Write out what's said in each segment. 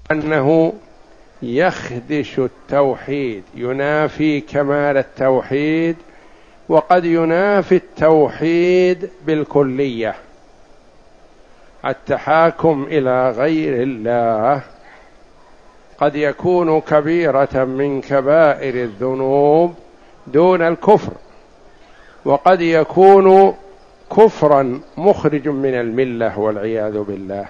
أنه يخدش التوحيد، ينافي كمال التوحيد، وقد ينافي التوحيد بالكلية. التحاكم إلى غير الله قد يكون كبيرة من كبائر الذنوب دون الكفر، وقد يكون كفرا مخرج من الملة والعياذ بالله.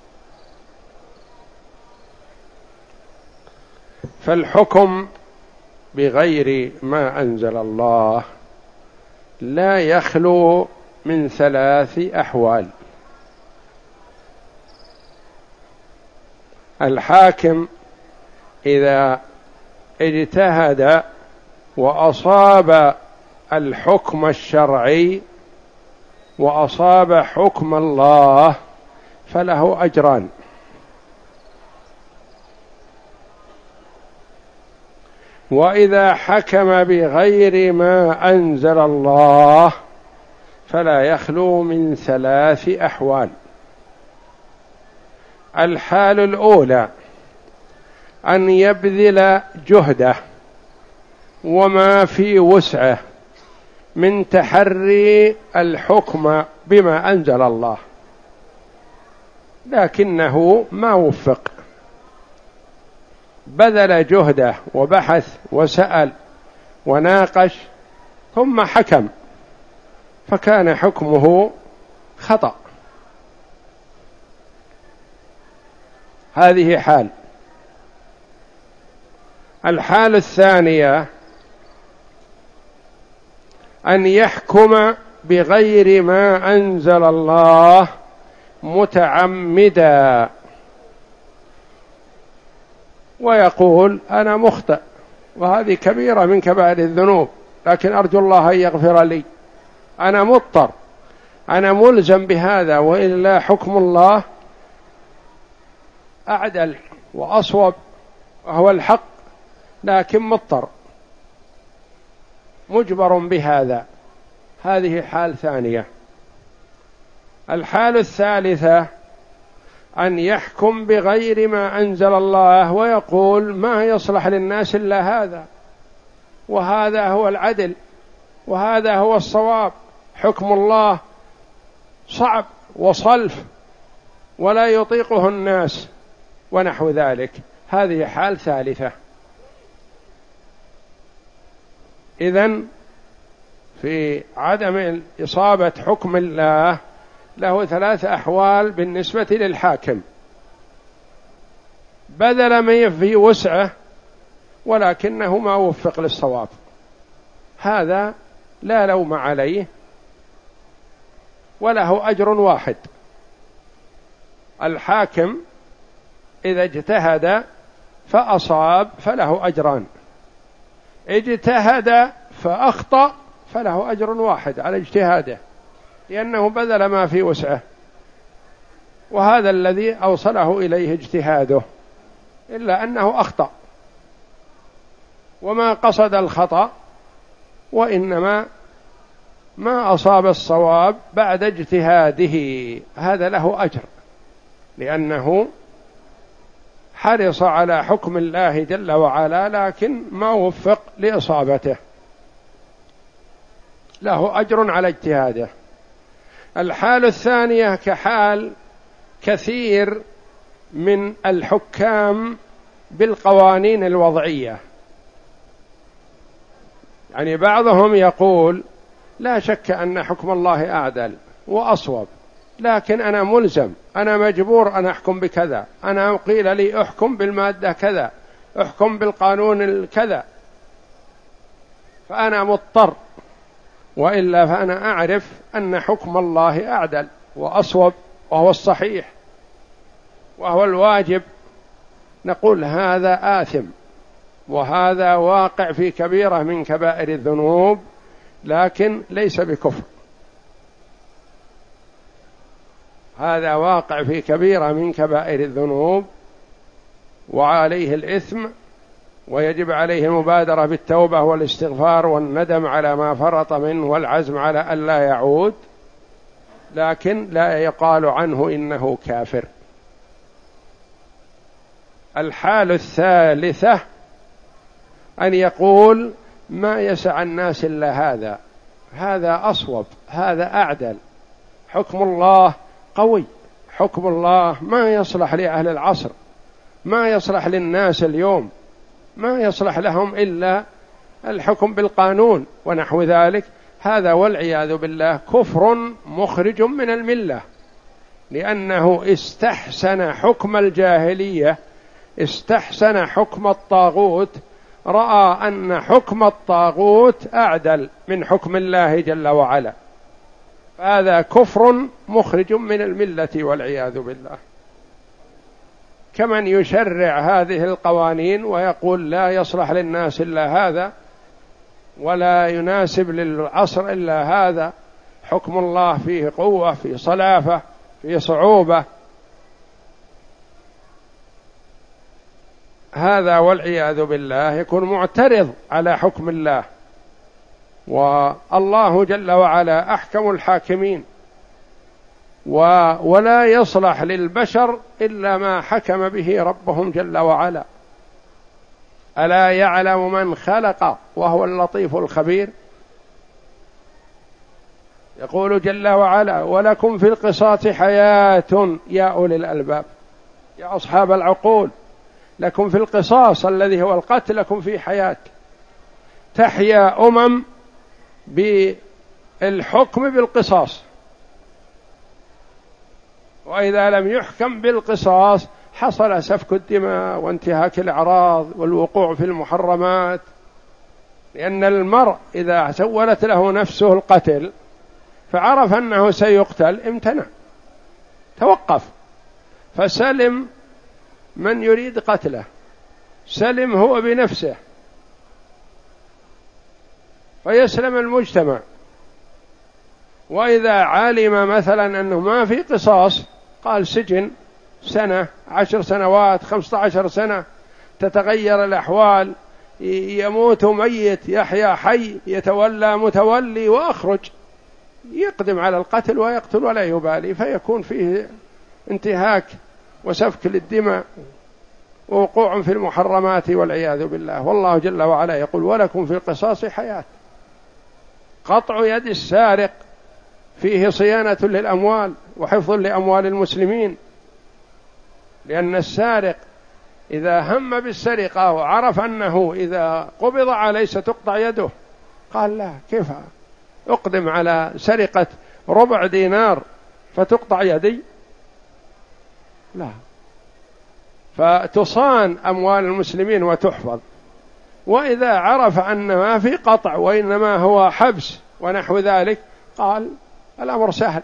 فالحكم بغير ما أنزل الله لا يخلو من 3 أحوال. الحاكم إذا اجتهد وأصاب الحكم الشرعي وأصاب حكم الله فله أجران، وإذا حكم بغير ما أنزل الله فلا يخلو من 3 أحوال. الحال الأولى أن يبذل جهده وما في وسعه من تحري الحكم بما أنزل الله، لكنه ما وفق، بذل جهده وبحث وسأل وناقش ثم حكم فكان حكمه خطأ. هذه حال. الحال الثانية أن يحكم بغير ما أنزل الله متعمدا ويقول أنا مخطئ وهذه كبيرة من كبائر الذنوب، لكن أرجو الله أن يغفر لي، أنا مضطر، أنا ملزم بهذا، وإلا حكم الله أعدل وأصوب وهو الحق، لكن مضطر مجبر بهذا. هذه حال ثانية. الحال الثالثة أن يحكم بغير ما أنزل الله ويقول ما يصلح للناس إلا هذا، وهذا هو العدل، وهذا هو الصواب، حكم الله صعب وصلف ولا يطيقه الناس ونحو ذلك. هذه حال ثالثة. إذن في عدم إصابة حكم الله له 3 أحوال بالنسبة للحاكم: بذل ما في وسعه ولكنه ما وفق للصواب، هذا لا لوم عليه وله أجر واحد. الحاكم إذا اجتهد فأصاب فله أجران، اجتهد فأخطأ فله أجر واحد على اجتهاده لأنه بذل ما في وسعه، وهذا الذي أوصله إليه اجتهاده، إلا أنه أخطأ وما قصد الخطأ، وإنما ما أصاب الصواب بعد اجتهاده، هذا له أجر لأنه حرص على حكم الله جل وعلا لكن ما وفق لإصابته، له أجر على اجتهاده. الحال الثانية كحال كثير من الحكام بالقوانين الوضعية، يعني بعضهم يقول لا شك أن حكم الله أعدل وأصوب، لكن أنا ملزم، أنا مجبور أن أحكم بكذا، أنا قيل لي أحكم بالمادة كذا، أحكم بالقانون الكذا، فأنا مضطر، وإلا فأنا أعرف أن حكم الله أعدل وأصوب وهو الصحيح وهو الواجب. نقول هذا آثم وهذا واقع في كبيرة من كبائر الذنوب، لكن ليس بكفر، هذا واقع في كبيرة من كبائر الذنوب وعليه الإثم، ويجب عليه المبادرة بالتوبة والاستغفار والندم على ما فرط منه والعزم على ألا يعود، لكن لا يقال عنه إنه كافر. الحال الثالثة أن يقول ما يسع الناس إلا هذا، هذا أصوب، هذا أعدل، حكم الله قوي، حكم الله ما يصلح لأهل العصر، ما يصلح للناس اليوم، ما يصلح لهم إلا الحكم بالقانون ونحو ذلك. هذا والعياذ بالله كفر مخرج من الملة، لأنه استحسن حكم الجاهلية، استحسن حكم الطاغوت، رأى أن حكم الطاغوت أعدل من حكم الله جل وعلا، هذا كفر مخرج من الملة والعياذ بالله. كمن يشرع هذه القوانين ويقول لا يصلح للناس إلا هذا، ولا يناسب للعصر إلا هذا، حكم الله فيه قوة، فيه صلافة، فيه صعوبة، هذا والعياذ بالله يكون معترض على حكم الله، والله جل وعلا أحكم الحاكمين، ولا يصلح للبشر إلا ما حكم به ربهم جل وعلا. ألا يعلم من خلق وهو اللطيف الخبير؟ يقول جل وعلا ولكم في القصاص حياة يا أولي الألباب، يا أصحاب العقول، لكم في القصاص الذي هو القتل لكم في حياة. تحيا بالحكم بالقصاص، وإذا لم يحكم بالقصاص حصل سفك الدماء وانتهاك الأعراض والوقوع في المحرمات، لأن المرء إذا سولت له نفسه القتل فعرف أنه سيقتل امتنع، توقف، فسلم من يريد قتله، سلم هو بنفسه، فيسلم المجتمع. وإذا علم مثلا أنه ما في قصاص قال سجن 1 10 سنوات 15 سنة، تتغير الأحوال، يموت ميت يحيا حي، يتولى متولي، وأخرج يقدم على القتل ويقتل ولا يبالي، فيكون فيه انتهاك وسفك للدماء ووقوع في المحرمات والعياذ بالله. والله جل وعلا يقول ولكم في القصاص حياة. قطع يد السارق فيه صيانة للأموال وحفظ لأموال المسلمين، لأن السارق إذا هم بالسرقة وعرف أنه إذا قبض عليه ستقطع يده قال لا، كيف أقدم على سرقة ربع دينار فتقطع يدي؟ لا، فتصان أموال المسلمين وتحفظ. وإذا عرف أن ما في قطع وإنما هو حبس ونحو ذلك قال الأمر سهل،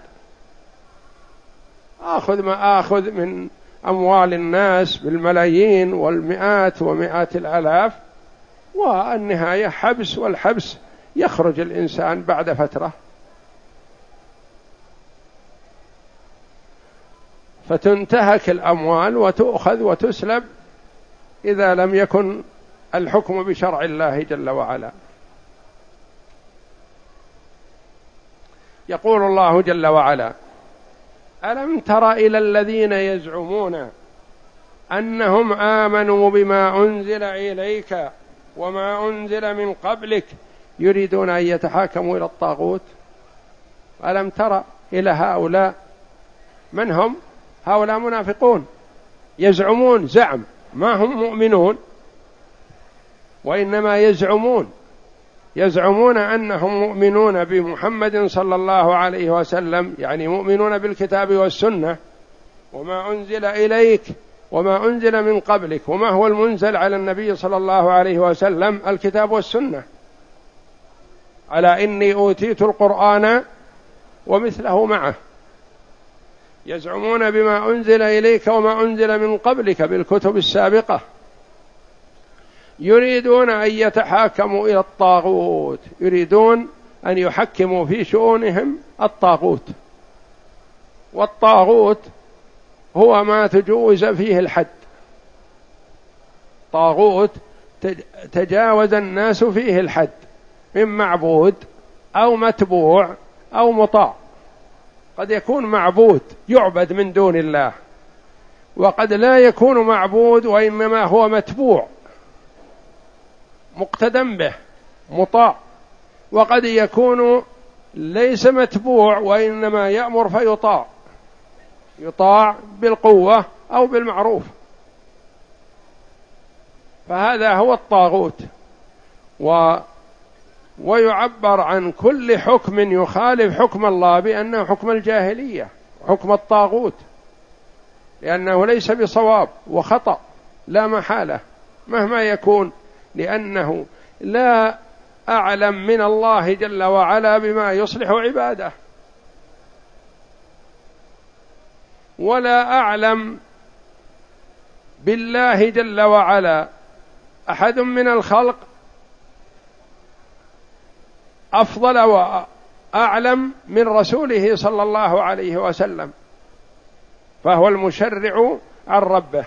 آخذ ما آخذ من أموال الناس بالملايين والمئات ومئات الآلاف، والنهاية حبس، والحبس يخرج الإنسان بعد فترة. فتنتهك الأموال وتؤخذ وتسلب إذا لم يكن الحكم بشرع الله جل وعلا. يقول الله جل وعلا ألم تر إلى الذين يزعمون أنهم آمنوا بما أنزل إليك وما أنزل من قبلك يريدون أن يتحاكموا إلى الطاغوت؟ ألم تر إلى هؤلاء؟ من هم هؤلاء؟ منافقون يزعمون زعم، ما هم مؤمنون، وإنما يزعمون أنهم مؤمنون بمحمد صلى الله عليه وسلم، يعني مؤمنون بالكتاب والسنة وما أنزل إليك وما أنزل من قبلك. وما هو المنزل على النبي صلى الله عليه وسلم؟ الكتاب والسنة. على إني أوتيت القرآن ومثله معه. يزعمون بما أنزل إليك وما أنزل من قبلك بالكتب السابقة، يريدون أن يتحاكموا إلى الطاغوت، يريدون أن يحكموا في شؤونهم الطاغوت. والطاغوت هو ما تجوز فيه الحد، طاغوت تجاوز الناس فيه الحد من معبود أو متبوع أو مطاع. قد يكون معبود يعبد من دون الله، وقد لا يكون معبود وإنما هو متبوع مقتدى به مطاع، وقد يكون ليس متبوع وإنما يأمر فيطاع، يطاع بالقوة أو بالمعروف، فهذا هو الطاغوت. ويعبر عن كل حكم يخالف حكم الله بأنه حكم الجاهلية، حكم الطاغوت، لأنه ليس بصواب وخطأ لا محالة مهما يكون، لأنه لا أعلم من الله جل وعلا بما يصلح عباده، ولا أعلم بالله جل وعلا أحد من الخلق أفضل وأعلم من رسوله صلى الله عليه وسلم، فهو المشرع عن ربه.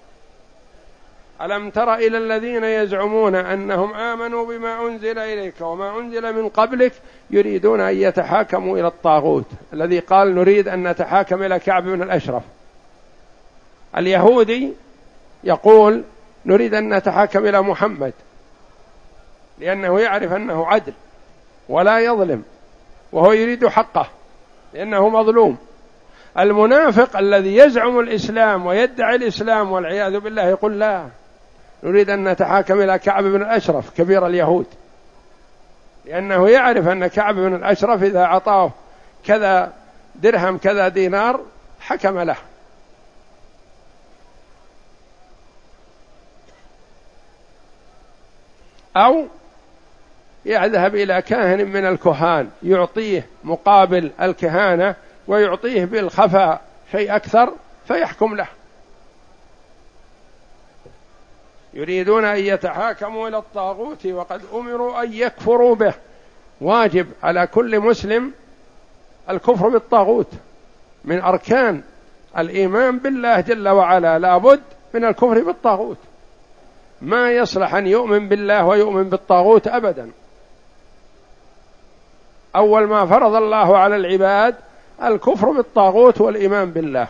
ألم تر إلى الذين يزعمون أنهم آمنوا بما أنزل إليك وما أنزل من قبلك يريدون أن يتحاكموا إلى الطاغوت الذي قال نريد أن نتحاكم إلى كعب بن الأشرف. اليهودي يقول نريد أن نتحاكم إلى محمد لأنه يعرف أنه عدل ولا يظلم، وهو يريد حقه لأنه مظلوم. المنافق الذي يزعم الإسلام ويدعي الإسلام والعياذ بالله يقول لا، نريد أن نتحاكم إلى كعب بن الأشرف كبير اليهود، لأنه يعرف أن كعب بن الأشرف إذا أعطاه كذا درهم كذا دينار حكم له. أو يذهب إلى كاهن من الكهان يعطيه مقابل الكهانة ويعطيه بالخفاء شيء أكثر فيحكم له. يريدون أن يتحاكموا إلى الطاغوت وقد أمروا أن يكفروا به. واجب على كل مسلم الكفر بالطاغوت، من أركان الإيمان بالله جل وعلا لا بد من الكفر بالطاغوت، ما يصلح أن يؤمن بالله ويؤمن بالطاغوت أبدا. أول ما فرض الله على العباد الكفر بالطاغوت والإيمان بالله،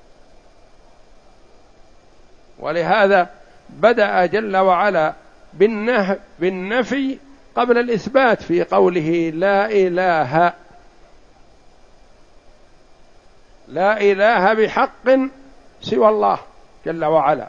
ولهذا بدأ جل وعلا بالنفي قبل الإثبات في قوله لا إله بحق سوى الله جل وعلا،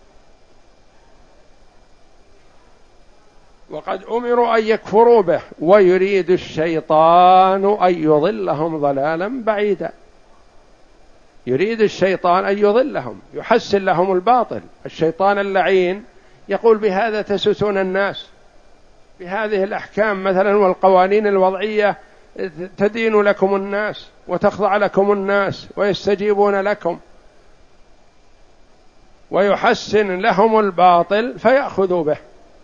وقد أمروا أن يكفروا به ويريد الشيطان أن يضلهم ضلالا بعيدا. يريد الشيطان أن يضلهم، يحسن لهم الباطل. الشيطان اللعين يقول بهذا تسوسون الناس، بهذه الأحكام مثلا والقوانين الوضعية تدين لكم الناس وتخضع لكم الناس ويستجيبون لكم، ويحسن لهم الباطل فيأخذوا به.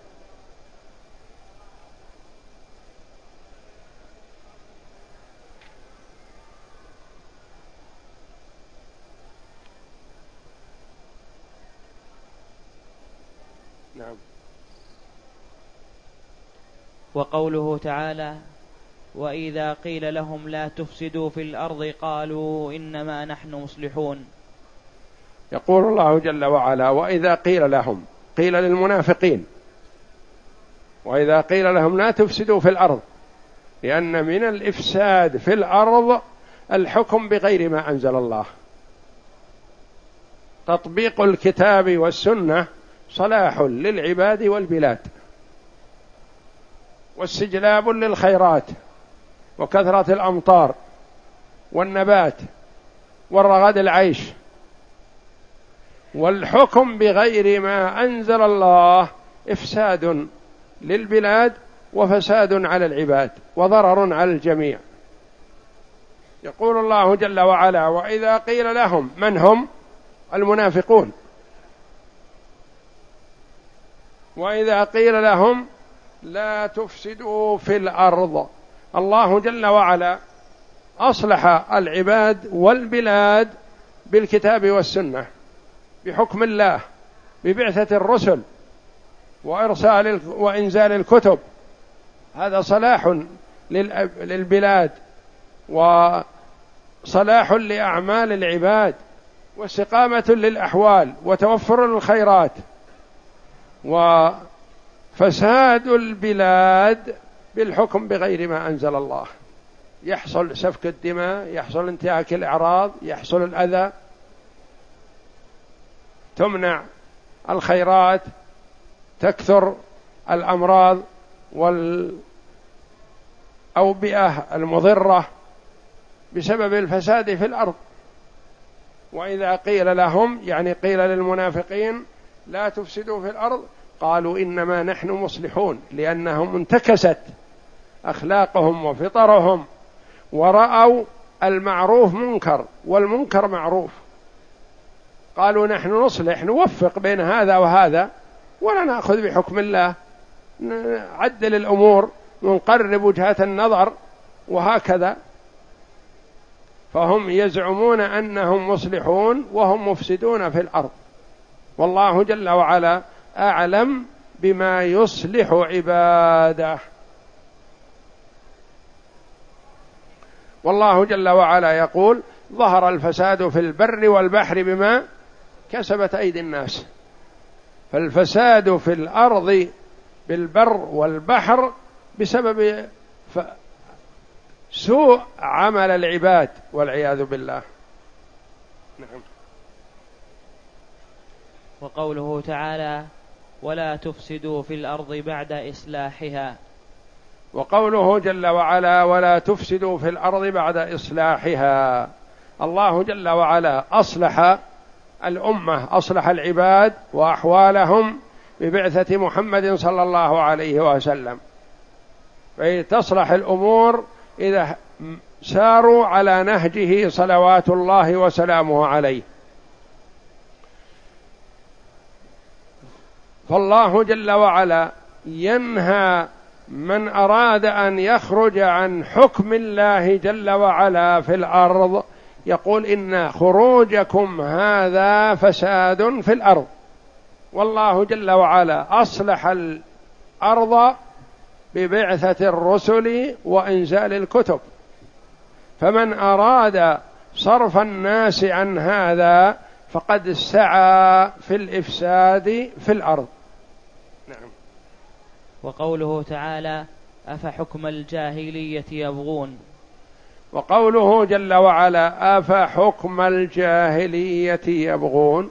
نعم. وقوله تعالى: وإذا قيل لهم لا تفسدوا في الأرض قالوا إنما نحن مصلحون. يقول الله جل وعلا: وإذا قيل لهم، قيل للمنافقين، وإذا قيل لهم لا تفسدوا في الأرض، لأن من الإفساد في الأرض الحكم بغير ما أنزل الله. تطبيق الكتاب والسنة صلاح للعباد والبلاد، واستجلاب للخيرات وكثرة الأمطار والنبات والرغد العيش. والحكم بغير ما أنزل الله إفساد للبلاد وفساد على العباد وضرر على الجميع. يقول الله جل وعلا: وإذا قيل لهم، من هم؟ المنافقون. وإذا قيل لهم لا تفسدوا في الأرض، الله جل وعلا أصلح العباد والبلاد بالكتاب والسنة، بحكم الله، ببعثة الرسل وإنزال الكتب. هذا صلاح للبلاد وصلاح لأعمال العباد، واستقامة للأحوال وتوفر للخيرات. وفساد البلاد بالحكم بغير ما أنزل الله، يحصل سفك الدماء، يحصل انتهاك الأعراض، يحصل الأذى، تمنع الخيرات، تكثر الأمراض والأوبئة المضرة بسبب الفساد في الأرض. وإذا قيل لهم، يعني قيل للمنافقين لا تفسدوا في الأرض، قالوا إنما نحن مصلحون، لأنهم انتكست أخلاقهم وفطرهم ورأوا المعروف منكر والمنكر معروف، قالوا نحن نصلح، نوفق بين هذا وهذا ولا نأخذ بحكم الله، نعدل الأمور ونقرب وجهات النظر وهكذا. فهم يزعمون أنهم مصلحون وهم مفسدون في الأرض، والله جل وعلا أعلم بما يصلح عباده. والله جل وعلا يقول ظهر الفساد في البر والبحر بما كسبت أيدي الناس. فالفساد في الأرض بالبر والبحر بسبب سوء عمل العباد والعياذ بالله. نعم. وقوله تعالى ولا تفسدوا في الأرض بعد إصلاحها. وقوله جل وعلا ولا تفسدوا في الأرض بعد إصلاحها، الله جل وعلا أصلح الأمة، أصلح العباد وأحوالهم ببعثة محمد صلى الله عليه وسلم، فتصلح الأمور إذا ساروا على نهجه صلوات الله وسلامه عليه. فالله جل وعلا ينهى من أراد أن يخرج عن حكم الله جل وعلا في الأرض، يقول إن خروجكم هذا فساد في الأرض. والله جل وعلا أصلح الأرض ببعثة الرسل وإنزال الكتب، فمن أراد صرف الناس عن هذا فقد سعى في الإفساد في الأرض. نعم. وقوله تعالى أفحكم الجاهلية يبغون. وقوله جل وعلا أفحكم الجاهلية يبغون،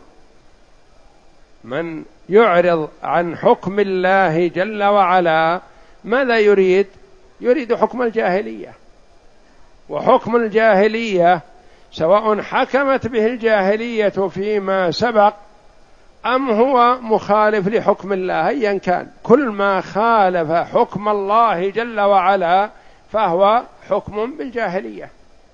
من يعرض عن حكم الله جل وعلا ماذا يريد؟ يريد حكم الجاهلية. وحكم الجاهلية سواء حكمت به الجاهلية فيما سبق أم هو مخالف لحكم الله، أيا كان، كل ما خالف حكم الله جل وعلا فهو حكم بالجاهلية.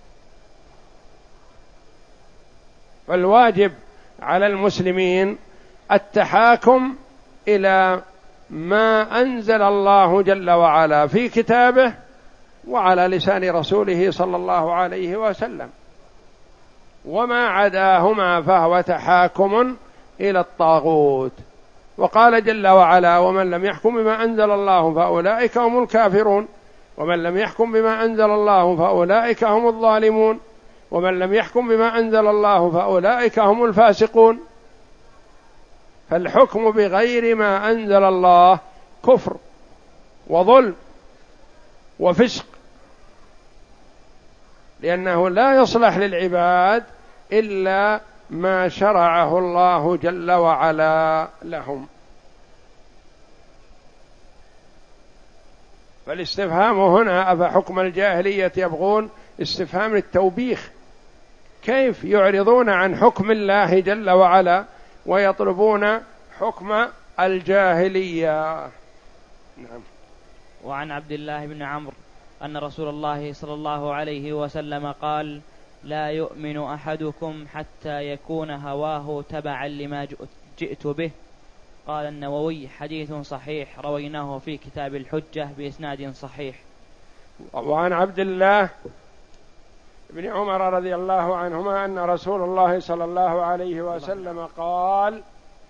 والواجب على المسلمين التحاكم إلى ما أنزل الله جل وعلا في كتابه وعلى لسان رسوله صلى الله عليه وسلم، وما عداهما فهو تحاكم إلى الطاغوت. وقال جل وعلا ومن لم يحكم بما أنزل الله فأولئك هم الكافرون، ومن لم يحكم بما أنزل الله فأولئك هم الظالمون، ومن لم يحكم بما أنزل الله فأولئك هم الفاسقون. فالحكم بغير ما أنزل الله كفر وظلم وفسق، لأنه لا يصلح للعباد إلا ما شرعه الله جل وعلا لهم. فالاستفهام هنا أفحكم الجاهلية يبغون استفهام للتوبيخ، كيف يعرضون عن حكم الله جل وعلا ويطلبون حكم الجاهلية. نعم. وعن عبد الله بن عمرو أن رسول الله صلى الله عليه وسلم قال لا يؤمن أحدكم حتى يكون هواه تبعا لما جئت به. قال النووي حديث صحيح رويناه في كتاب الحجة بإسناد صحيح. وعن عبد الله بن عمر رضي الله عنهما أن رسول الله صلى الله عليه وسلم قال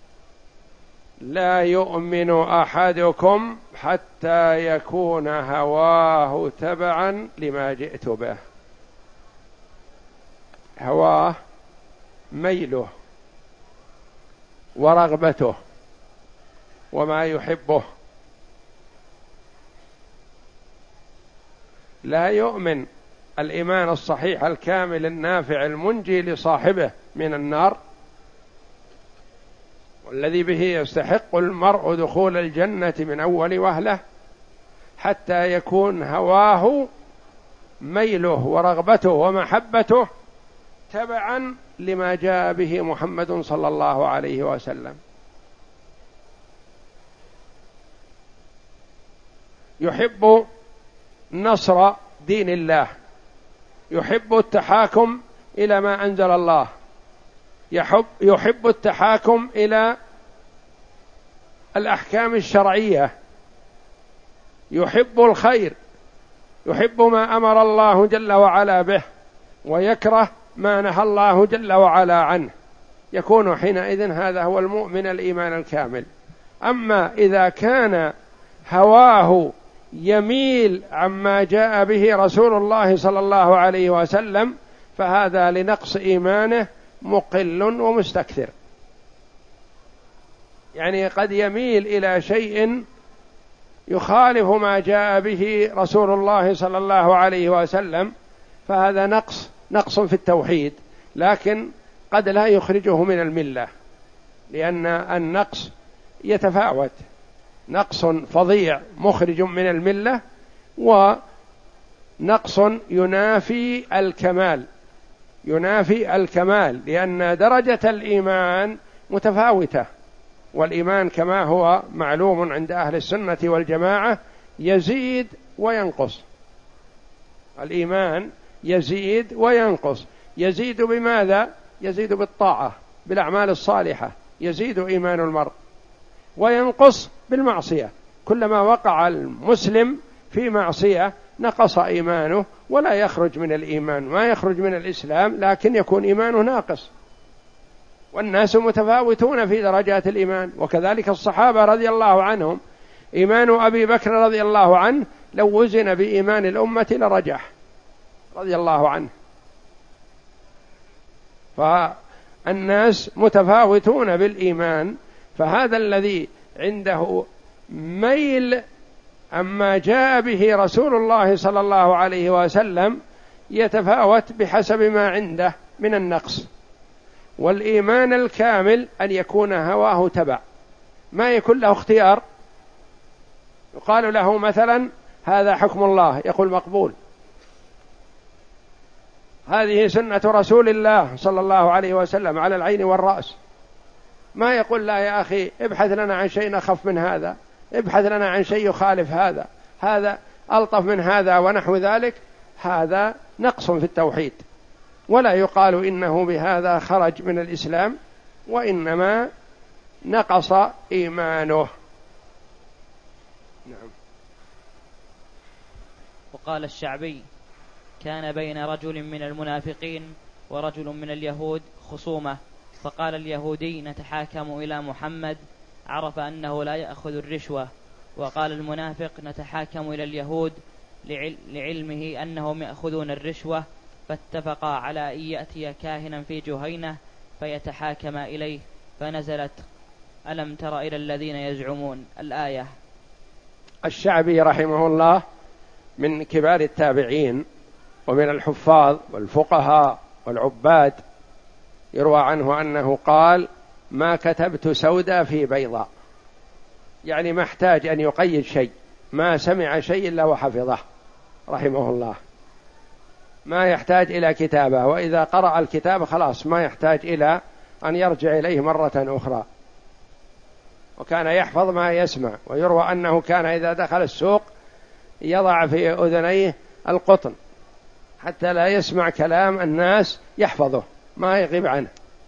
لا يؤمن أحدكم حتى يكون هواه تبعا لما جئت به. هواه ميله ورغبته وما يحبه. لا يؤمن الإيمان الصحيح الكامل النافع المنجي لصاحبه من النار، والذي به يستحق المرء دخول الجنة من أول وهلة، حتى يكون هواه ميله ورغبته ومحبته تبعا لما جاء به محمد صلى الله عليه وسلم. يحب نصر دين الله، يحب التحاكم إلى ما أنزل الله، يحب التحاكم إلى الأحكام الشرعية، يحب الخير، يحب ما أمر الله جل وعلا به، ويكره ما نهى الله جل وعلا عنه. يكون حينئذ هذا هو المؤمن الإيمان الكامل. أما إذا كان هواه يميل عما جاء به رسول الله صلى الله عليه وسلم، فهذا لنقص إيمانه مقل ومستكثر. يعني قد يميل إلى شيء يخالف ما جاء به رسول الله صلى الله عليه وسلم، فهذا نقص في التوحيد، لكن قد لا يخرجه من الملة، لأن النقص يتفاوت، نقص فظيع مخرج من الملة، ونقص ينافي الكمال، لأن درجة الإيمان متفاوتة، والإيمان كما هو معلوم عند أهل السنة والجماعة يزيد وينقص. الإيمان يزيد وينقص. يزيد بماذا؟ يزيد بالطاعة، بالأعمال الصالحة يزيد إيمان المرء، وينقص بالمعصية. كلما وقع المسلم في معصية نقص إيمانه، ولا يخرج من الإيمان، ما يخرج من الإسلام، لكن يكون إيمانه ناقص. والناس متفاوتون في درجات الإيمان، وكذلك الصحابة رضي الله عنهم. إيمان أبي بكر رضي الله عنه لو وزن بإيمان الأمة لرجح رضي الله عنه. فالناس متفاوتون بالإيمان، فهذا الذي عنده ميل أما جاء به رسول الله صلى الله عليه وسلم يتفاوت بحسب ما عنده من النقص. والإيمان الكامل أن يكون هواه تبع، ما يكون له اختيار. يقال له مثلا هذا حكم الله، يقول مقبول، هذه سنة رسول الله صلى الله عليه وسلم على العين والرأس. ما يقول لا يا أخي ابحث لنا عن شيء أخف من هذا، ابحث لنا عن شيء يخالف هذا، هذا ألطف من هذا ونحو ذلك. هذا نقص في التوحيد، ولا يقال إنه بهذا خرج من الإسلام، وإنما نقص إيمانه. نعم. وقال الشعبي: كان بين رجل من المنافقين ورجل من اليهود خصومة، فقال اليهودي: نتحاكم إلى محمد، عرف أنه لا يأخذ الرشوة. وقال المنافق: نتحاكم إلى اليهود، لعلمه أنهم يأخذون الرشوة، فاتفقا على أن يأتي كاهنا في جهينة فيتحاكم إليه، فنزلت: ألم تر إلى الذين يزعمون، الآية. الشعبي رحمه الله من كبار التابعين ومن الحفاظ والفقهاء والعباد، يروى عنه أنه قال: ما كتبت سودا في بيضاء، يعني ما احتاج أن يقيد شيء، ما سمع شيء إلا وحفظه رحمه الله، ما يحتاج إلى كتابة، وإذا قرأ الكتاب خلاص ما يحتاج إلى أن يرجع إليه مرة أخرى، وكان يحفظ ما يسمع. ويروى أنه كان إذا دخل السوق يضع في أذنيه القطن حتى لا يسمع كلام الناس، يحفظه ما يغيب عنه.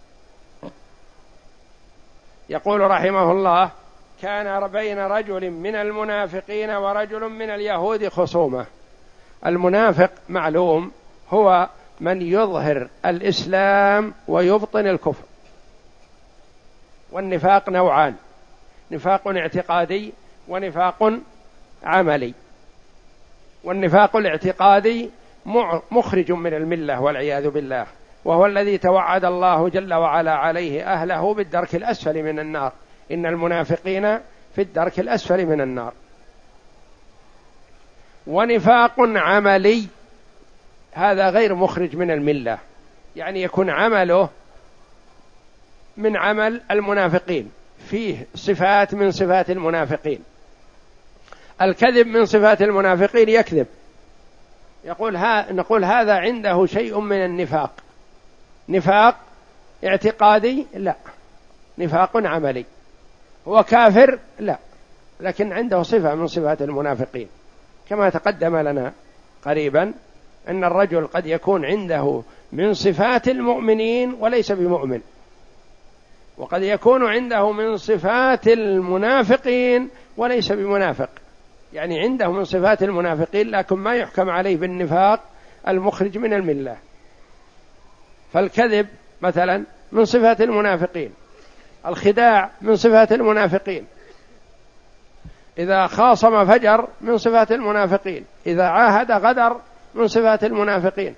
يقول رحمه الله: كان بين رجل من المنافقين ورجل من اليهود خصومة. المنافق معلوم هو من يظهر الإسلام ويبطن الكفر. والنفاق نوعان: نفاق اعتقادي ونفاق عملي. والنفاق الاعتقادي مخرج من الملة والعياذ بالله، وهو الذي توعد الله جل وعلا عليه أهله بالدرك الأسفل من النار، إن المنافقين في الدرك الأسفل من النار. ونفاق عملي، هذا غير مخرج من الملة، يعني يكون عمله من عمل المنافقين، فيه صفات من صفات المنافقين. الكذب من صفات المنافقين، يكذب، نقول هذا عنده شيء من النفاق. نفاق اعتقادي؟ لا. نفاق عملي. هو كافر؟ لا، لكن عنده صفة من صفات المنافقين، كما تقدم لنا قريبا أن الرجل قد يكون عنده من صفات المؤمنين وليس بمؤمن، وقد يكون عنده من صفات المنافقين وليس بمنافق، يعني عنده من صفات المنافقين لكن ما يحكم عليه بالنفاق المخرج من الملة. فالكذب مثلا من صفات المنافقين، الخداع من صفات المنافقين، إذا خاصم فجر من صفات المنافقين، إذا عاهد غدر من صفات المنافقين،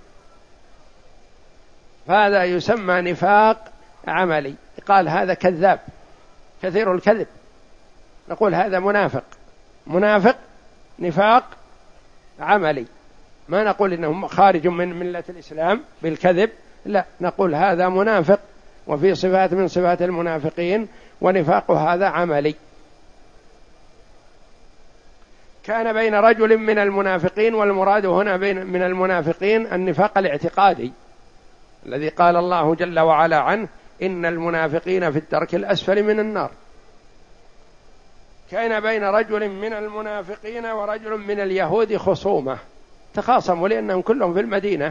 فهذا يسمى نفاق عملي. قال هذا كذاب كثير الكذب، نقول هذا منافق نفاق عملي، ما نقول إنه خارج من ملة الإسلام بالكذب، لا، نقول هذا منافق وفي صفات من صفات المنافقين، ونفاق هذا عملي. كان بين رجل من المنافقين، والمراد هنا من المنافقين النفاق الاعتقادي الذي قال الله جل وعلا عنه إن المنافقين في الدرك الأسفل من النار. كان بين رجل من المنافقين ورجل من اليهود خصومة، تخاصموا لأنهم كلهم في المدينة.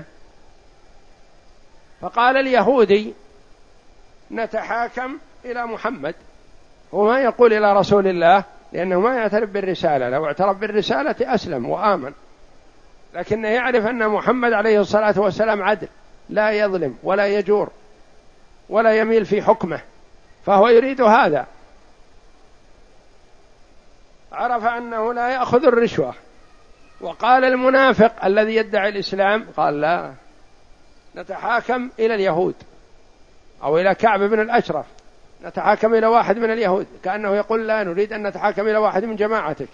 فقال اليهودي نتحاكم إلى محمد، وما يقول إلى رسول الله لأنه ما يعترف بالرسالة، لو اعترف بالرسالة أسلم وآمن، لكنه يعرف أن محمد عليه الصلاة والسلام عدل، لا يظلم ولا يجور ولا يميل في حكمه، فهو يريد هذا. عرف أنه لا يأخذ الرشوة. وقال المنافق الذي يدعي الإسلام قال لا، نتحاكم إلى اليهود أو إلى كعب بن الأشرف، نتحاكم إلى واحد من اليهود، كأنه يقول لا نريد أن نتحاكم إلى واحد من جماعتك،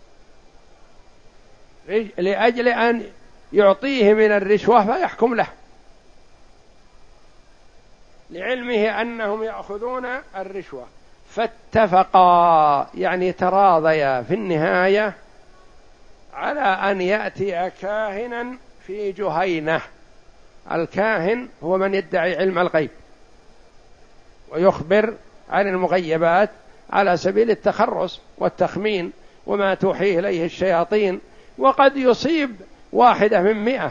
لأجل أن يعطيه من الرشوة فيحكم له، لعلمه أنهم يأخذون الرشوة. فاتفقا، يعني تراضيا في النهاية على أن يأتي كاهنا في جهينة. الكاهن هو من يدعي علم الغيب ويخبر عن المغيبات على سبيل التخرص والتخمين وما توحيه إليه الشياطين، وقد يصيب 1 من 100.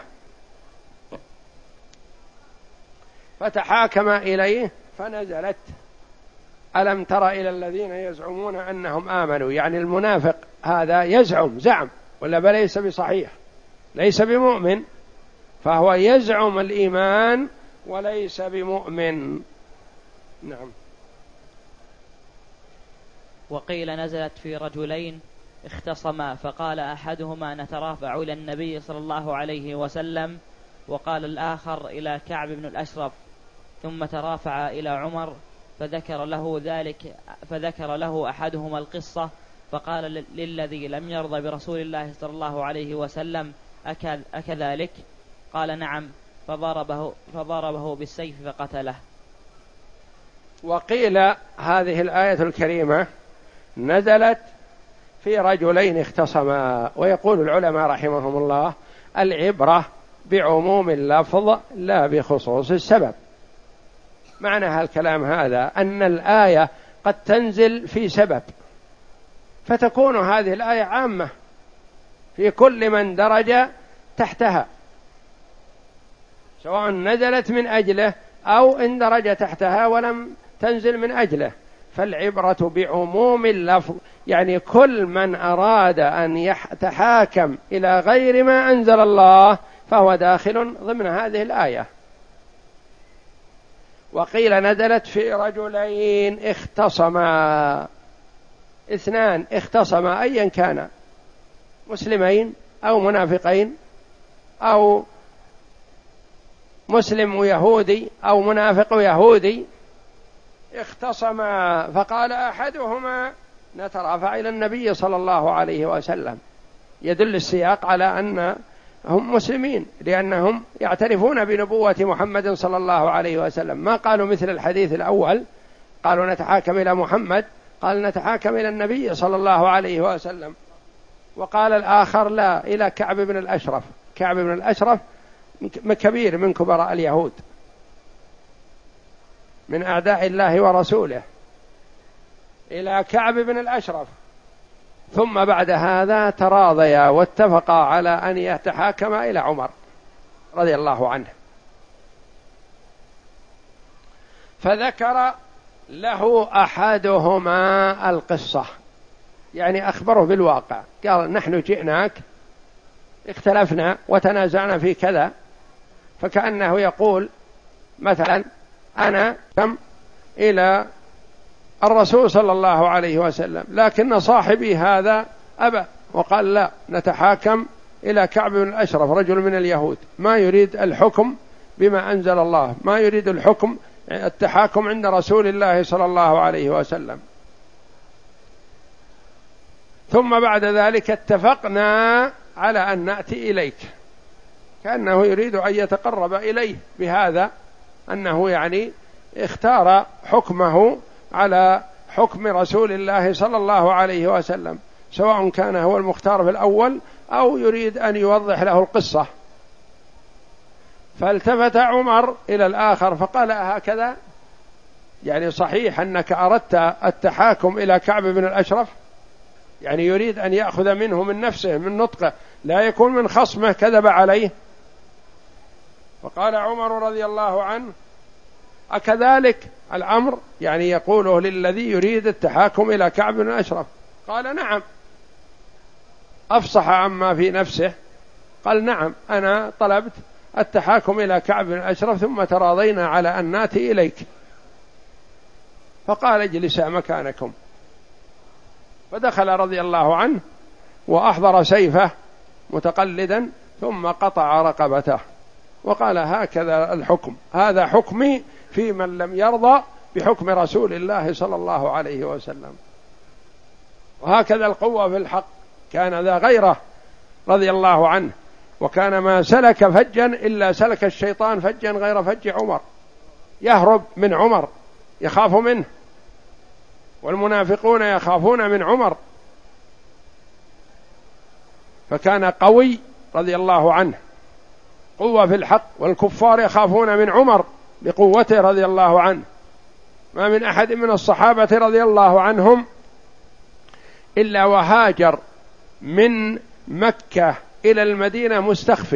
فتحاكم إليه فنزلت ألم تر إلى الذين يزعمون أنهم آمنوا، يعني المنافق هذا زعم ولا بل ليس بصحيح، ليس بمؤمن، فهو يزعم الإيمان وليس بمؤمن. نعم. وقيل نزلت في رجلين اختصما، فقال أحدهما نترافع إلى النبي صلى الله عليه وسلم، وقال الآخر إلى كعب بن الأشرف، ثم ترافع إلى عمر فذكر له أحدهما القصة، فقال للذي لم يرضى برسول الله صلى الله عليه وسلم أكذلك؟ قال نعم، فضربه بالسيف فقتله. وقيل هذه الآية الكريمة نزلت في رجلين اختصما، ويقول العلماء رحمهم الله العبرة بعموم اللفظ لا بخصوص السبب. معنى هالكلام هذا أن الآية قد تنزل في سبب، فتكون هذه الآية عامة في كل من درج تحتها، سواء نزلت من أجله أو اندرج تحتها ولم تنزل من أجله. فالعبرة بعموم اللفظ، يعني كل من أراد أن يتحاكم إلى غير ما أنزل الله فهو داخل ضمن هذه الآية. وقيل نزلت في رجلين اختصما، 2 اختصما أيا كان، مسلمين أو منافقين أو مسلم ويهودي أو منافق ويهودي اختصما، فقال أحدهما نترافع إلى النبي صلى الله عليه وسلم، يدل السياق على أن هم مسلمين لأنهم يعترفون بنبوة محمد صلى الله عليه وسلم، ما قالوا مثل الحديث الأول قالوا نتحاكم إلى محمد، قال نتحاكم إلى النبي صلى الله عليه وسلم. وقال الآخر لا، إلى كعب بن الأشرف. كعب بن الأشرف كبير من كبراء اليهود، من أعداء الله ورسوله، إلى كعب بن الأشرف. ثم بعد هذا تراضيا واتفقا على أن يتحاكما إلى عمر رضي الله عنه، فذكر له أحدهما القصة، يعني أخبره بالواقع، قال نحن جئناك اختلفنا وتنازعنا في كذا، فكأنه يقول مثلا أنا كم إلى الرسول صلى الله عليه وسلم، لكن صاحبي هذا أبى وقال لا، نتحاكم إلى كعب بن الأشرف رجل من اليهود ما يريد الحكم بما أنزل الله، ما يريد الحكم التحاكم عند رسول الله صلى الله عليه وسلم. ثم بعد ذلك اتفقنا على أن نأتي إليك، كأنه يريد أن يتقرب إليه بهذا، أنه يعني اختار حكمه على حكم رسول الله صلى الله عليه وسلم، سواء كان هو المختار في الأول أو يريد أن يوضح له القصة. فالتفت عمر إلى الآخر فقال هكذا، يعني صحيح أنك أردت التحاكم إلى كعب بن الأشرف، يعني يريد أن يأخذ منه من نفسه من نطقه، لا يكون من خصمه كذب عليه. فقال عمر رضي الله عنه أكذلك الأمر، يعني يقوله للذي يريد التحاكم إلى كعب بن الأشرف. قال نعم، أفصح عما في نفسه، قال نعم أنا طلبت التحاكم إلى كعب بن الأشرف ثم تراضينا على أن نأتي إليك. فقال اجلسا مكانكم، فدخل رضي الله عنه وأحضر سيفه متقلدا ثم قطع رقبته وقال هكذا الحكم، هذا حكمي في من لم يرضى بحكم رسول الله صلى الله عليه وسلم. وهكذا القوة في الحق، كان ذا غيره رضي الله عنه، وكان ما سلك فجا إلا سلك الشيطان فجا غير فج عمر، يهرب من عمر يخاف منه، والمنافقون يخافون من عمر، فكان قوي رضي الله عنه، قوة في الحق، والكفار يخافون من عمر بقوته رضي الله عنه. ما من أحد من الصحابة رضي الله عنهم إلا وهاجر من مكة إلى المدينة مستخفي،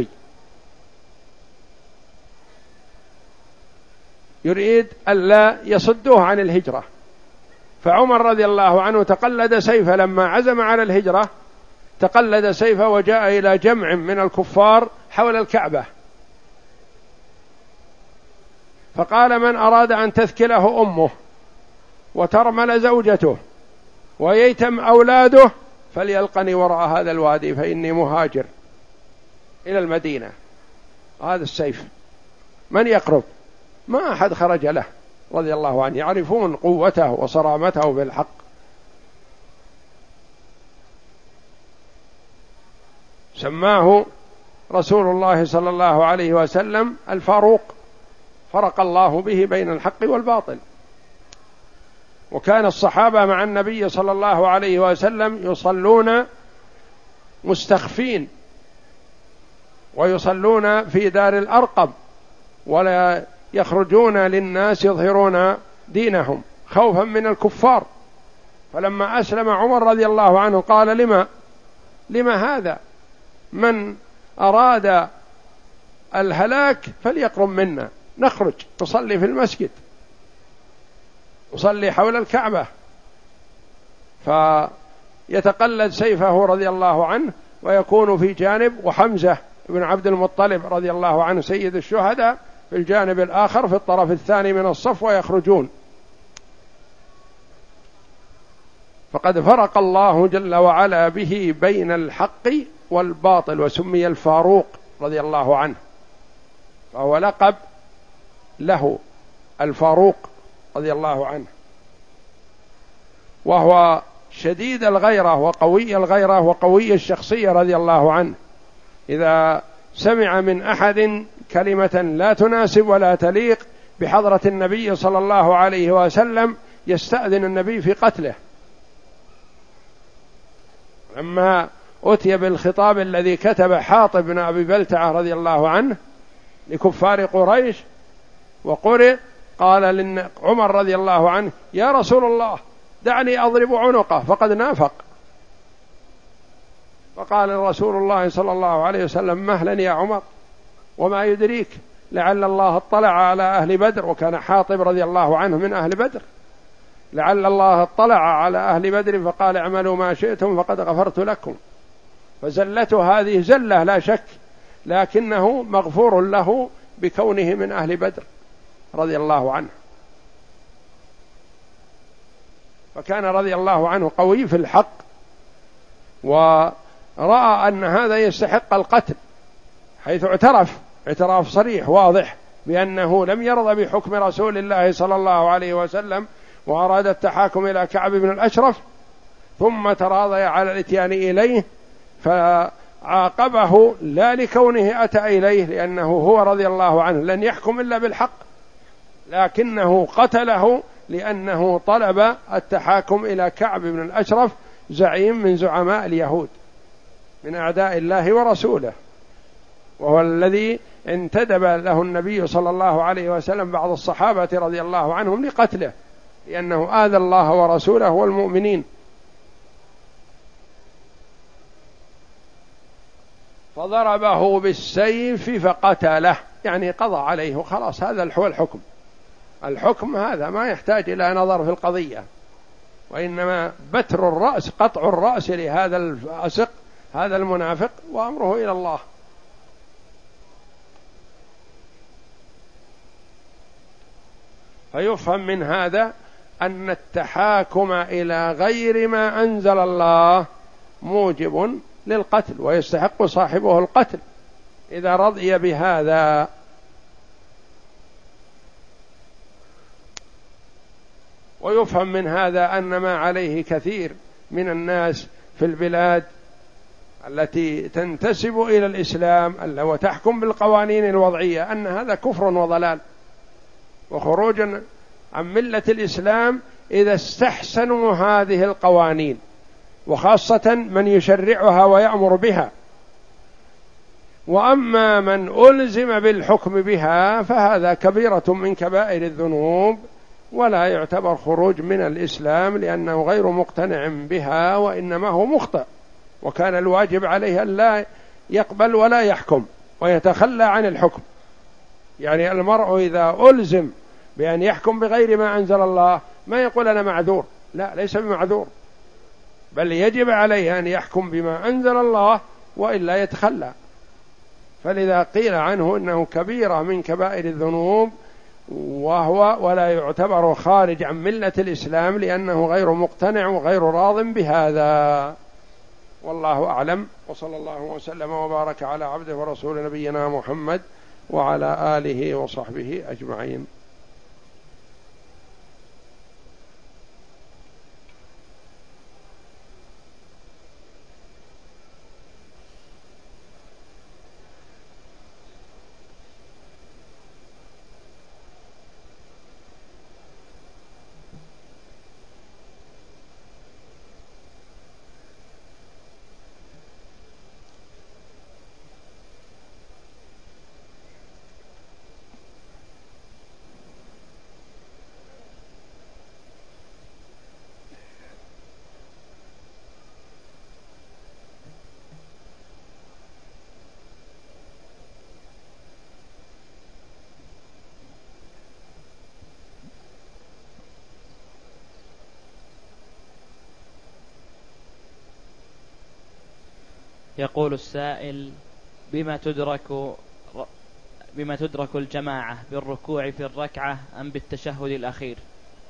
يريد ألا يصدوه عن الهجرة. فعمر رضي الله عنه تقلد سيفه لما عزم على الهجرة، تقلد سيفه وجاء إلى جمع من الكفار حول الكعبة، فقال من أراد أن تثكله أمه وترمل زوجته وييتم أولاده فليلقني وراء هذا الوادي فإني مهاجر إلى المدينة. هذا السيف من يقرب؟ ما أحد خرج له رضي الله عنه، يعرفون قوته وصرامته بالحق. سماه رسول الله صلى الله عليه وسلم الفاروق، فرق الله به بين الحق والباطل. وكان الصحابة مع النبي صلى الله عليه وسلم يصلون مستخفين، ويصلون في دار الأرقم، ولا يخرجون للناس يظهرون دينهم خوفا من الكفار. فلما أسلم عمر رضي الله عنه قال لما هذا؟ من أراد الهلاك فليقرب منا، نخرج نصلي في المسجد، نصلي حول الكعبة. فيتقلد سيفه رضي الله عنه ويكون في جانب، وحمزة بن عبد المطلب رضي الله عنه سيد الشهداء في الجانب الآخر في الطرف الثاني من الصف، ويخرجون. فقد فرق الله جل وعلا به بين الحق والباطل، وسمي الفاروق رضي الله عنه. فهو لقب له الفاروق رضي الله عنه، وهو شديد الغيرة وقوي الغيرة وقوي الشخصية رضي الله عنه. إذا سمع من أحد كلمة لا تناسب ولا تليق بحضرة النبي صلى الله عليه وسلم يستأذن النبي في قتله. لما أتي بالخطاب الذي كتب حاطب بن أبي بلتعة رضي الله عنه لكفار قريش وقرئ، قال عمر رضي الله عنه: يا رسول الله دعني أضرب عنقه فقد نافق. فقال رسول الله صلى الله عليه وسلم: مهلا يا عمر، وما يدريك لعل الله اطلع على أهل بدر، وكان حاطب رضي الله عنه من أهل بدر، لعل الله اطلع على أهل بدر فقال: اعملوا ما شئتم فقد غفرت لكم. فزلته هذه زلة لا شك، لكنه مغفور له بكونه من أهل بدر رضي الله عنه. فكان رضي الله عنه قوي في الحق، ورأى أن هذا يستحق القتل، حيث اعتراف صريح واضح بأنه لم يرضى بحكم رسول الله صلى الله عليه وسلم، وأراد التحاكم إلى كعب بن الأشرف، ثم تراضي على الاتيان إليه، فعاقبه لا لكونه أتى إليه لأنه هو رضي الله عنه لن يحكم إلا بالحق، لكنه قتله لأنه طلب التحاكم إلى كعب بن الأشرف، زعيم من زعماء اليهود من أعداء الله ورسوله، وهو الذي انتدب له النبي صلى الله عليه وسلم بعض الصحابة رضي الله عنهم لقتله، لأنه آذى الله ورسوله والمؤمنين. فضربه بالسيف فقتله، يعني قضى عليه، خلاص هذا هو الحكم. الحكم هذا ما يحتاج إلى نظر في القضية، وإنما بتر الرأس، قطع الرأس لهذا الفاسق هذا المنافق، وأمره إلى الله. فيفهم من هذا أن التحاكم إلى غير ما أنزل الله موجب للقتل، ويستحق صاحبه القتل إذا رضي بهذا. ويفهم من هذا أن ما عليه كثير من الناس في البلاد التي تنتسب إلى الإسلام وتحكم بالقوانين الوضعية أن هذا كفر وضلال وخروج عن ملة الإسلام إذا استحسنوا هذه القوانين، وخاصة من يشرعها ويأمر بها. وأما من ألزم بالحكم بها فهذا كبيرة من كبائر الذنوب، ولا يعتبر خروج من الإسلام لأنه غير مقتنع بها، وإنما هو مخطئ، وكان الواجب عليه أن لا يقبل ولا يحكم ويتخلى عن الحكم. يعني المرء إذا ألزم بأن يحكم بغير ما أنزل الله ما يقول أنا معذور، لا، ليس بمعذور، بل يجب عليه أن يحكم بما أنزل الله وإلا يتخلى. فلذا قيل عنه إنه كبيرة من كبائر الذنوب، ولا يعتبر خارج عن ملة الإسلام لأنه غير مقتنع وغير راض بهذا. والله أعلم، وصلى الله وسلم وبارك على عبده ورسول نبينا محمد وعلى آله وصحبه أجمعين. يقول السائل: بما تدرك الجماعة، بالركوع في الركعة أم بالتشهد الأخير؟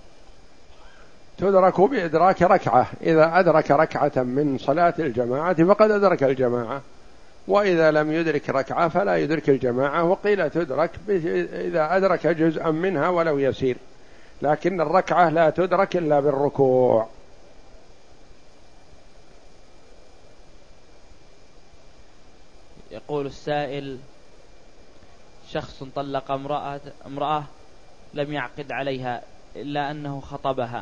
تدرك بإدراك ركعة، إذا أدرك ركعة من صلاة الجماعة فقد أدرك الجماعة، وإذا لم يدرك ركعة فلا يدرك الجماعة، وقيل تدرك إذا أدرك جزءا منها ولو يسير، لكن الركعة لا تدرك إلا بالركوع. يقول السائل: شخص طلق امرأة لم يعقد عليها إلا أنه خطبها،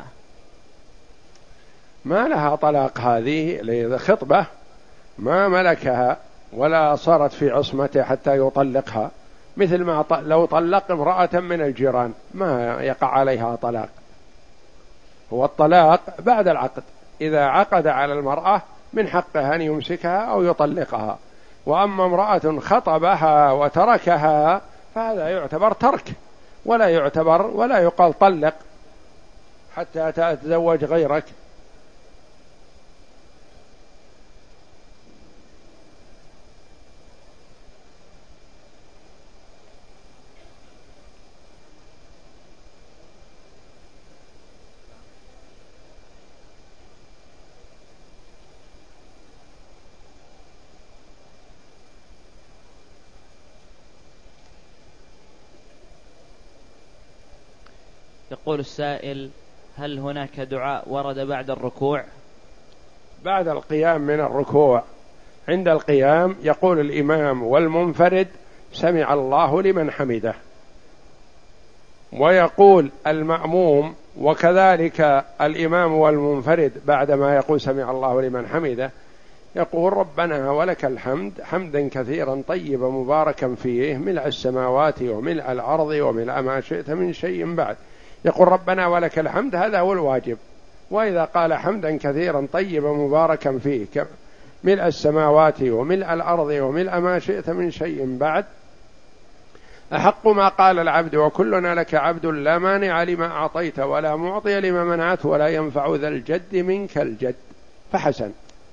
ما لها طلاق، هذه خطبة ما ملكها ولا صارت في عصمته حتى يطلقها، مثل ما لو طلق امرأة من الجيران ما يقع عليها طلاق. هو الطلاق بعد العقد، إذا عقد على المرأة من حقها أن يمسكها أو يطلقها. وأما امرأة خطبها وتركها فهذا يعتبر ترك، ولا يقال طلق حتى تتزوج غيرك. يقول السائل: هل هناك دعاء ورد بعد الركوع؟ بعد القيام من الركوع، عند القيام يقول الإمام والمنفرد: سمع الله لمن حمده، ويقول المأموم وكذلك الإمام والمنفرد بعدما يقول سمع الله لمن حمده يقول: ربنا ولك الحمد حمدا كثيرا طيبا مباركا فيه ملء السماوات وملء الأرض وملء ما شئت من شيء بعد. يقول ربنا ولك الحمد، هذا هو الواجب. وإذا قال حمدا كثيرا طيبا مباركا فيه ملء السماوات وملء الأرض وملء ما شئت من شيء بعد، أحق ما قال العبد وكلنا لك عبد لا مانع لما أعطيت ولا معطي لما منعت ولا ينفع ذا الجد منك الجد، فحسن.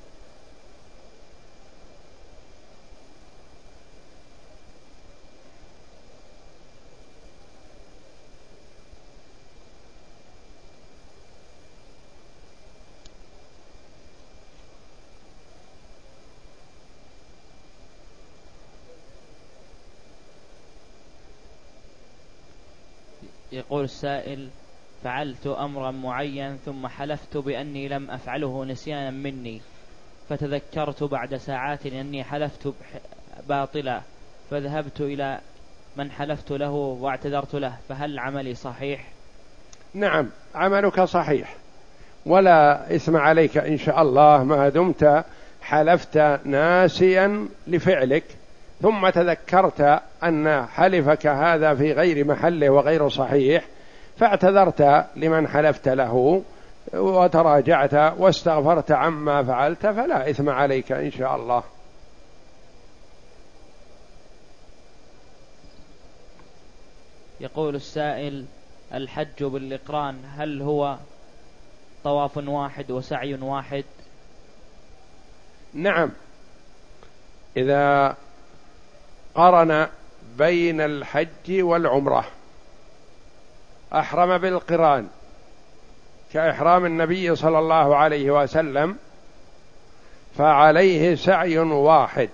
يقول السائل: فعلت أمرا معين ثم حلفت بأني لم أفعله نسيانا مني، فتذكرت بعد ساعات أني حلفت باطلا، فذهبت إلى من حلفت له واعتذرت له، فهل عملي صحيح؟ نعم، عملك صحيح ولا إثم عليك إن شاء الله، ما دمت حلفت ناسيا لفعلك ثم تذكرت أن حلفك هذا في غير محله وغير صحيح، فاعتذرت لمن حلفت له وتراجعت واستغفرت عما فعلت، فلا إثم عليك إن شاء الله. يقول السائل: الحج بالإقران هل هو طواف واحد وسعي واحد؟ نعم، إذا قرن بين الحج والعمرة أحرم بالقران كإحرام النبي صلى الله عليه وسلم، فعليه سعي واحد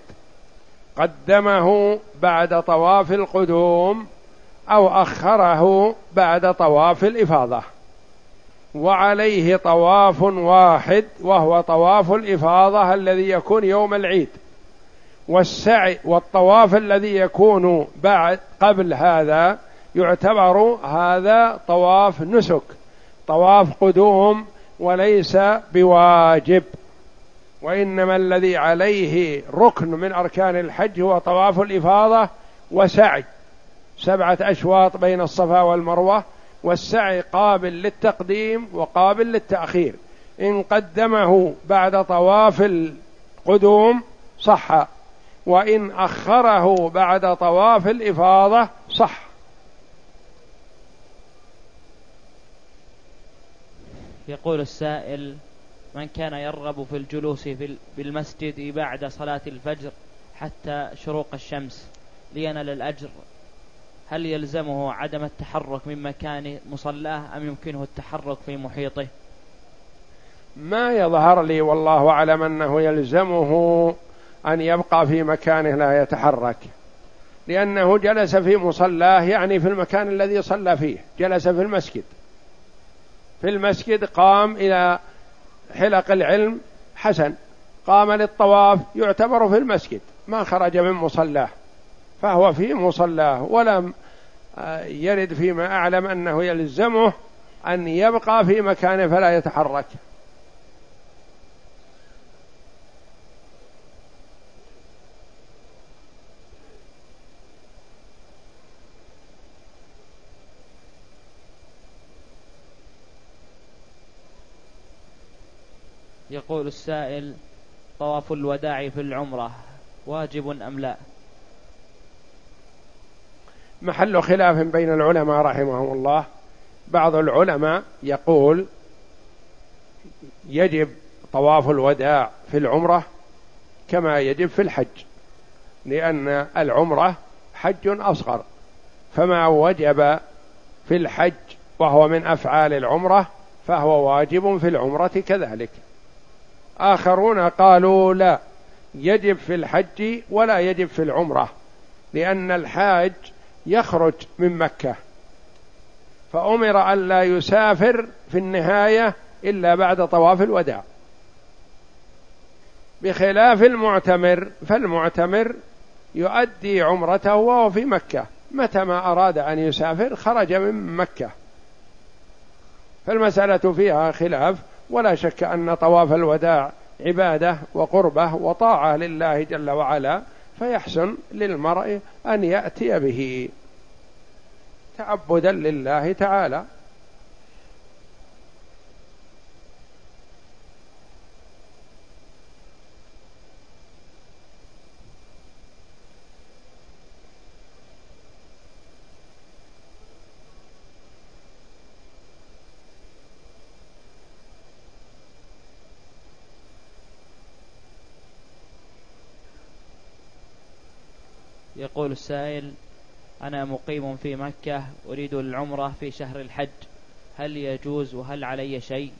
قدمه بعد طواف القدوم أو أخره بعد طواف الإفاضة، وعليه طواف واحد وهو طواف الإفاضة الذي يكون يوم العيد، والسعي والطواف الذي يكون قبل هذا يعتبر هذا طواف نسك، طواف قدوم وليس بواجب، وإنما الذي عليه ركن من أركان الحج هو طواف الإفاضة وسعي 7 أشواط بين الصفا والمروة، والسعي قابل للتقديم وقابل للتأخير، إن قدمه بعد طواف القدوم صح، وإن أخره بعد طواف الإفاضة صح. يقول السائل: من كان يرغب في الجلوس بالمسجد بعد صلاة الفجر حتى شروق الشمس لينال الأجر، هل يلزمه عدم التحرك من مكان مصلاه أم يمكنه التحرك في محيطه؟ ما يظهر لي والله أعلم أنه يلزمه أن يبقى في مكانه لا يتحرك، لأنه جلس في مصلاه، يعني في المكان الذي صلى فيه، جلس في المسجد، في المسجد قام إلى حلق العلم حسن، قام للطواف يعتبر في المسجد، ما خرج من مصلاه، فهو في مصلاه، ولم يرد فيما أعلم أنه يلزمه أن يبقى في مكانه فلا يتحرك. يقول السائل: طواف الوداع في العمرة واجب أم لا؟ محل خلاف بين العلماء رحمهم الله. بعض العلماء يقول يجب طواف الوداع في العمرة كما يجب في الحج، لأن العمرة حج أصغر، فما وجب في الحج وهو من أفعال العمرة فهو واجب في العمرة كذلك. آخرون قالوا لا، يجب في الحج ولا يجب في العمرة، لأن الحاج يخرج من مكة، فأمر أن لا يسافر في النهاية إلا بعد طواف الوداع، بخلاف المعتمر، فالمعتمر يؤدي عمرته وهو في مكة، متى ما أراد أن يسافر خرج من مكة. فالمسألة فيها خلاف، ولا شك أن طواف الوداع عبادة وقربة وطاعة لله جل وعلا، فيحسن للمرء أن يأتي به تعبدا لله تعالى. يقول السائل: أنا مقيم في مكة أريد العمرة في شهر الحج، هل يجوز وهل علي شيء؟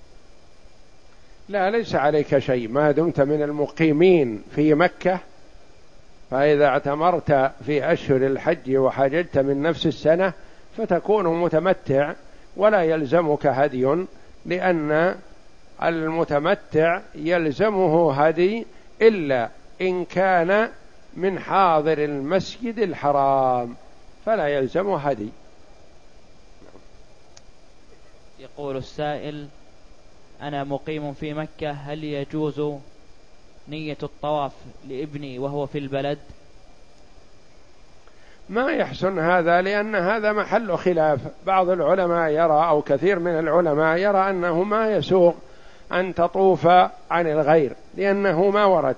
لا، ليس عليك شيء ما دمت من المقيمين في مكة، فإذا اعتمرت في أشهر الحج وحججت من نفس السنة فتكون متمتع ولا يلزمك هدي، لأن المتمتع يلزمه هدي إلا إن كان من حاضر المسجد الحرام فلا يلزم هدي. يقول السائل: أنا مقيم في مكة، هل يجوز نية الطواف لابني وهو في البلد؟ ما يحسن هذا، لأن هذا محل خلاف. بعض العلماء يرى، أو كثير من العلماء يرى، أنه ما يسوغ أن تطوف عن الغير لأنه ما ورد،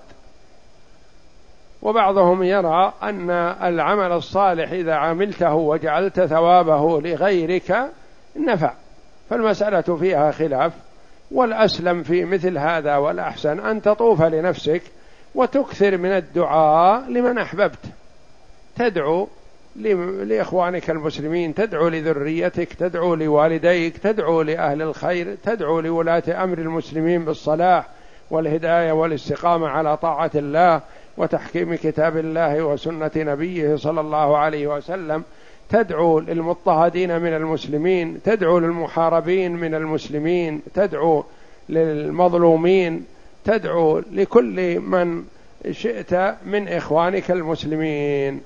وبعضهم يرى أن العمل الصالح إذا عملته وجعلت ثوابه لغيرك نفع، فالمسألة فيها خلاف، والأسلم في مثل هذا والأحسن أن تطوف لنفسك وتكثر من الدعاء لمن أحببت، تدعو لإخوانك المسلمين، تدعو لذريتك، تدعو لوالديك، تدعو لأهل الخير، تدعو لولاة أمر المسلمين بالصلاح والهداية والاستقامة على طاعة الله وتحكيم كتاب الله وسنة نبيه صلى الله عليه وسلم، تدعو للمضطهدين من المسلمين، تدعو للمحاربين من المسلمين، تدعو للمظلومين، تدعو لكل من شئت من إخوانك المسلمين.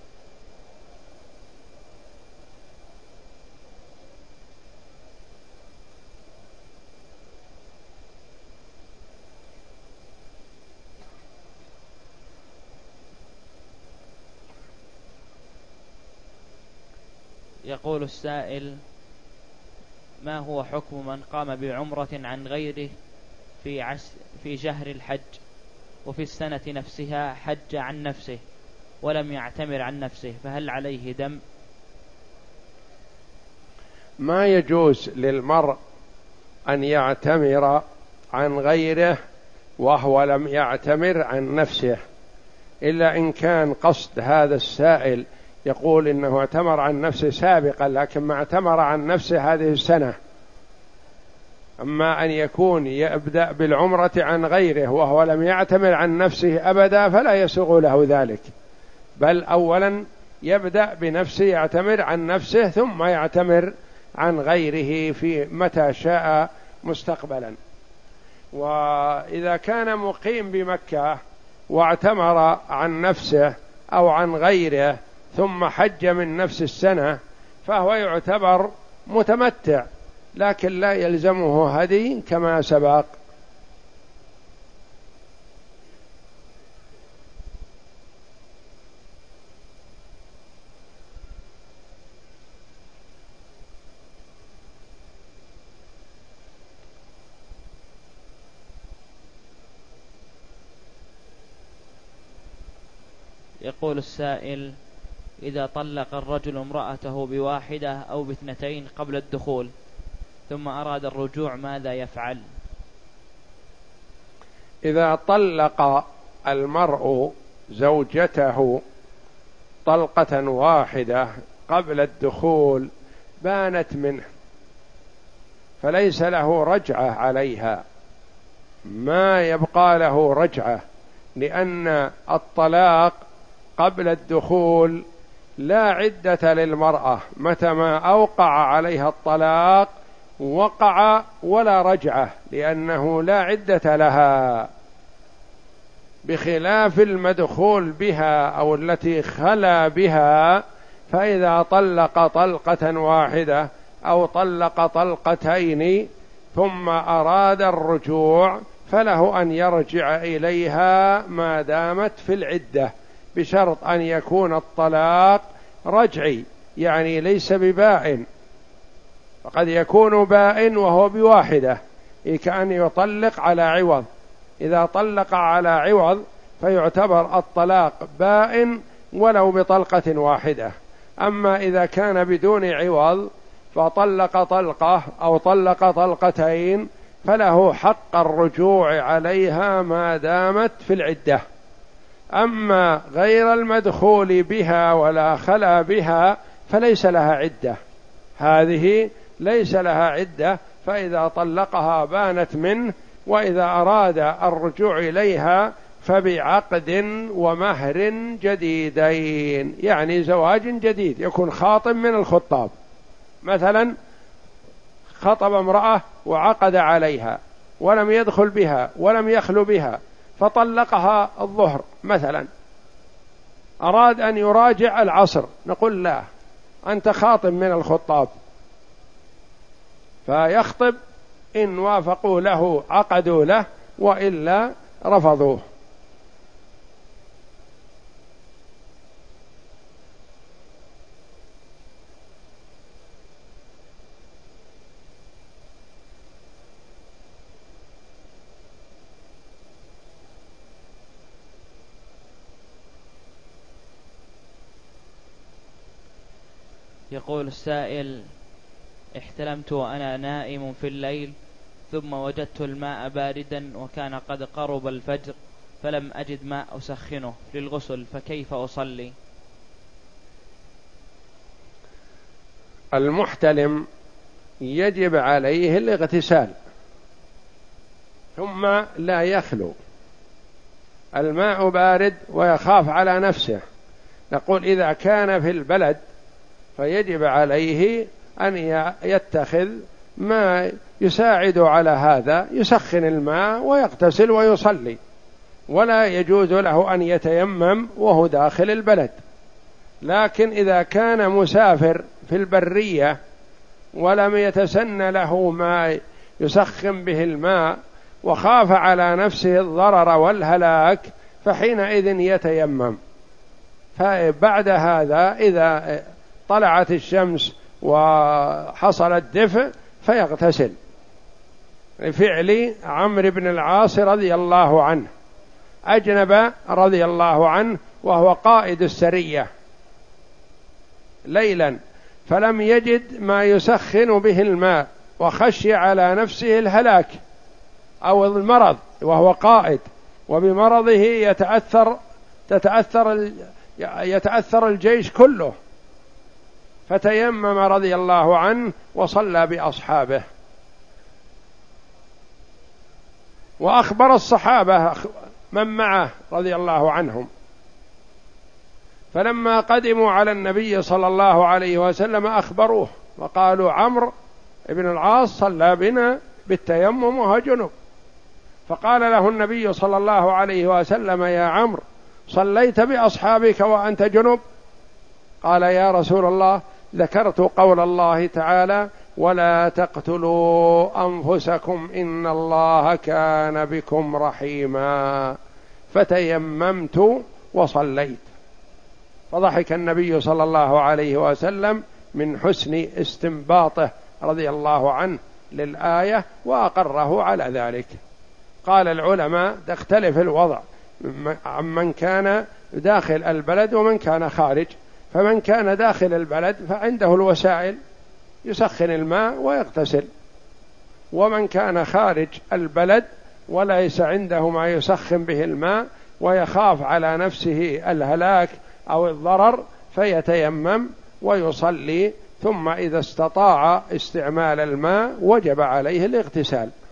يقول السائل: ما هو حكم من قام بعمرة عن غيره في شهر الحج، وفي السنة نفسها حج عن نفسه ولم يعتمر عن نفسه، فهل عليه دم؟ ما يجوز للمرء أن يعتمر عن غيره وهو لم يعتمر عن نفسه، إلا إن كان قصد هذا السائل يقول إنه اعتمر عن نفسه سابقا لكن ما اعتمر عن نفسه هذه السنة، أما أن يكون يبدأ بالعمرة عن غيره وهو لم يعتمر عن نفسه أبدا فلا يسوغ له ذلك، بل أولا يبدأ بنفسه يعتمر عن نفسه ثم يعتمر عن غيره في متى شاء مستقبلا. وإذا كان مقيم بمكة واعتمر عن نفسه أو عن غيره ثم حج من نفس السنة فهو يعتبر متمتع، لكن لا يلزمه هدي كما سبق. يقول السائل: إذا طلق الرجل امرأته بواحدة أو باثنتين قبل الدخول ثم أراد الرجوع ماذا يفعل؟ إذا طلق المرء زوجته طلقة واحدة قبل الدخول بانت منه فليس له رجعة عليها، ما يبقى له رجعة، لأن الطلاق قبل الدخول لا عدة للمرأة، متى ما أوقع عليها الطلاق وقع ولا رجعة، لأنه لا عدة لها، بخلاف المدخول بها أو التي خلا بها، فإذا طلق طلقة واحدة أو طلق طلقتين ثم أراد الرجوع فله أن يرجع إليها ما دامت في العدة، بشرط أن يكون الطلاق رجعي، يعني ليس ببائن، فقد يكون بائن وهو بواحدة، كأن يطلق على عوض، إذا طلق على عوض فيعتبر الطلاق بائن ولو بطلقة واحدة. أما إذا كان بدون عوض فطلق طلقة أو طلق طلقتين فله حق الرجوع عليها ما دامت في العدة. أما غير المدخول بها ولا خلا بها فليس لها عدة، هذه ليس لها عدة، فإذا طلقها بانت منه، وإذا أراد الرجوع إليها فبعقد ومهر جديدين، يعني زواج جديد، يكون خاطب من الخطاب، مثلا خطب امرأة وعقد عليها ولم يدخل بها ولم يخلو بها فطلقها الظهر مثلا، أراد أن يراجع العصر، نقول لا، أنت خاطب من الخطاب، فيخطب، إن وافقوا له عقدوا له وإلا رفضوه. يقول السائل: احتلمت وأنا نائم في الليل ثم وجدت الماء باردا وكان قد قرب الفجر فلم أجد ماء أسخنه للغسل، فكيف أصلي؟ المحتلم يجب عليه الاغتسال ثم لا يخلو، الماء بارد ويخاف على نفسه، نقول إذا كان في البلد فيجب عليه أن يتخذ ما يساعد على هذا، يسخن الماء ويغتسل ويصلي، ولا يجوز له أن يتيمم وهو داخل البلد. لكن إذا كان مسافر في البرية ولم يتسن له ما يسخن به الماء وخاف على نفسه الضرر والهلاك فحينئذ يتيمم، فبعد هذا إذا طلعت الشمس وحصل الدفء فيغتسل، لفعل عمرو بن العاص رضي الله عنه، أجنب رضي الله عنه وهو قائد السرية ليلا فلم يجد ما يسخن به الماء وخشي على نفسه الهلاك أو المرض، وهو قائد وبمرضه يتأثر الجيش كله، فتيمم رضي الله عنه وصلى بأصحابه. وأخبر الصحابة من معه رضي الله عنهم، فلما قدموا على النبي صلى الله عليه وسلم أخبروه وقالوا عمرو بن العاص صلى بنا بالتيمم وهو جنب، فقال له النبي صلى الله عليه وسلم يا عمرو صليت بأصحابك وأنت جنب؟ قال يا رسول الله ذكرت قول الله تعالى ولا تقتلوا أنفسكم إن الله كان بكم رحيما، فتيممت وصليت. فضحك النبي صلى الله عليه وسلم من حسن استنباطه رضي الله عنه للآية وأقره على ذلك. قال العلماء تختلف الوضع عمن كان داخل البلد ومن كان خارج، فمن كان داخل البلد فعنده الوسائل يسخن الماء ويغتسل، ومن كان خارج البلد وليس عنده ما يسخن به الماء ويخاف على نفسه الهلاك أو الضرر فيتيمم ويصلي، ثم إذا استطاع استعمال الماء وجب عليه الاغتسال.